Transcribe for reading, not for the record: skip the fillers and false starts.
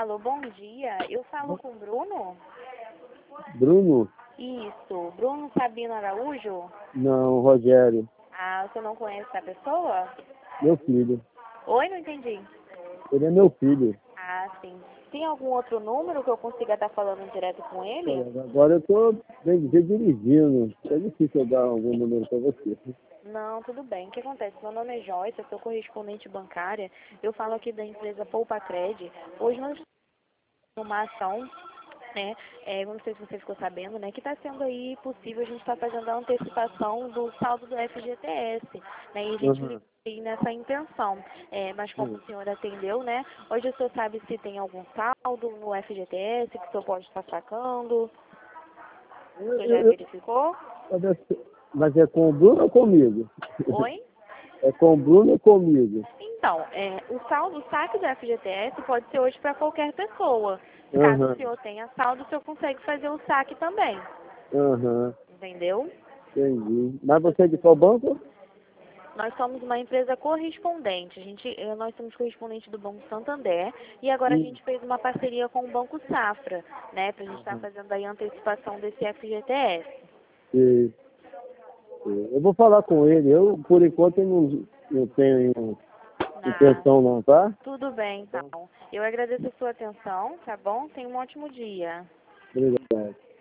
Alô, bom dia. Eu falo com o Bruno? Bruno? Isso. Bruno Sabino Araújo? Não, Rogério. Ah, você não conhece essa pessoa? Meu filho. Oi, não entendi. Ele é meu filho. Ah, sim. Tem algum outro número que eu consiga estar falando direto com ele? Olha, agora eu tô, bem dizer, dirigindo. É difícil eu dar algum número para você. Não, tudo bem. O que acontece? Meu nome é Joyce, eu sou correspondente bancária. Eu falo aqui da empresa Poupa Cred. Hoje nós estamos numa ação, né? Eu não sei se você ficou sabendo, né? Que está sendo aí possível a gente estar fazendo a antecipação do saldo do FGTS, né? E a gente Uhum. ligou aí nessa intenção. Mas como o senhor atendeu, né? Hoje o senhor sabe se tem algum saldo no FGTS que o senhor pode estar sacando? O senhor já verificou? Mas é com o Bruno ou comigo? Oi? É com o Bruno ou comigo? Então, o saque do FGTS pode ser hoje para qualquer pessoa. Caso o Aham, senhor tenha saldo, o senhor consegue fazer o saque também. aham, Entendeu? entendi. Mas você é de qual banco? Nós somos uma empresa correspondente. Nós somos correspondente do Banco Santander e agora a Hum, gente fez uma parceria com o Banco Safra, né? Para a gente estar aham, fazendo aí a antecipação desse FGTS. sei, sei. Eu vou falar com ele. Eu, por enquanto, eu não tenho Ah, intenção não, tá? tudo bem, então. Eu agradeço a sua atenção, tá bom? Tenha um ótimo dia. Obrigado.